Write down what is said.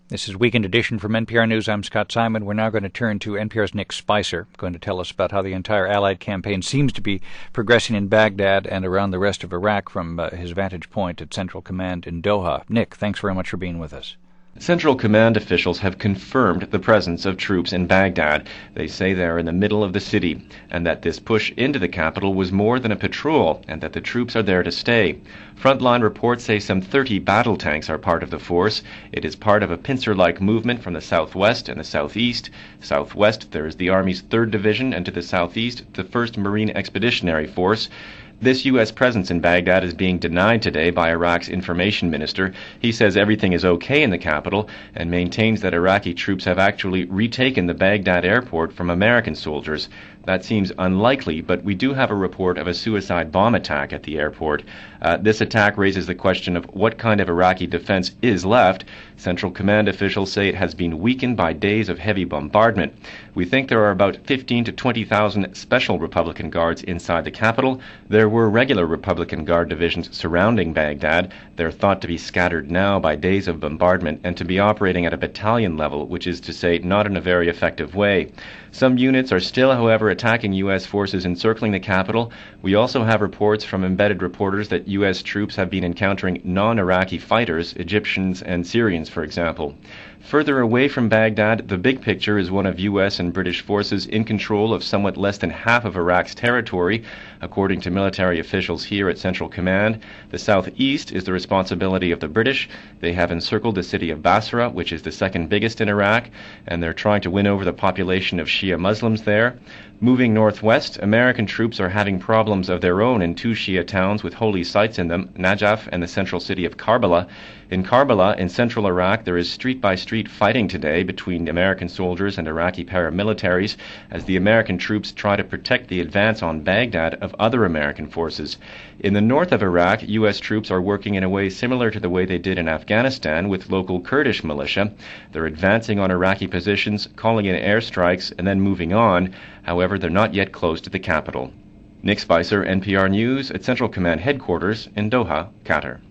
This is Weekend Edition from NPR News. I'm Scott Simon. We're now going to turn to NPR's Nick Spicer, going to tell us about how the entire Allied campaign seems to be progressing in Baghdad and around the rest of Iraq from his vantage point at Central Command in Doha. Nick, thanks very much for being with us. Central Command officials have confirmed the presence of troops in Baghdad. They say they are in the middle of the city, and that this push into the capital was more than a patrol, and that the troops are there to stay. Frontline reports say some 30 battle tanks are part of the force. It is part of a pincer-like movement from the southwest and the southeast. Southwest, there is the Army's 3rd Division, and to the southeast, the 1st Marine Expeditionary Force. This U.S. presence in Baghdad is being denied today by Iraq's information minister. He says everything is okay in the capital and maintains that Iraqi troops have actually retaken the Baghdad airport from American soldiers. That seems unlikely, but we do have a report of a suicide bomb attack at the airport. This attack raises the question of what kind of Iraqi defense is left. Central Command officials say it has been weakened by days of heavy bombardment. We think there are about 15,000 to 20,000 special Republican guards inside the capital. There were regular Republican Guard divisions surrounding Baghdad. They're thought to be scattered now by days of bombardment and to be operating at a battalion level, which is to say not in a very effective way. Some units are still, however, attacking U.S. forces encircling the capital. We also have reports from embedded reporters that U.S. troops have been encountering non-Iraqi fighters, Egyptians and Syrians, for example. Further away from Baghdad, the big picture is one of U.S. and British forces in control of somewhat less than half of Iraq's territory, according to military officials here at Central Command. The southeast is the responsibility of the British. They have encircled the city of Basra, which is the 2nd biggest in Iraq, and they're trying to win over the population of Shia Muslims there. Moving northwest, American troops are having problems of their own in 2 Shia towns with holy sites in them, Najaf and the central city of Karbala. In Karbala, in central Iraq, there is street-by-street fighting today between American soldiers and Iraqi paramilitaries as the American troops try to protect the advance on Baghdad of other American forces. In the north of Iraq, U.S. troops are working in a way similar to the way they did in Afghanistan with local Kurdish militia. They're advancing on Iraqi positions, calling in airstrikes, and then moving on. However, they're not yet close to the capital. Nick Spicer, NPR News, at Central Command Headquarters in Doha, Qatar.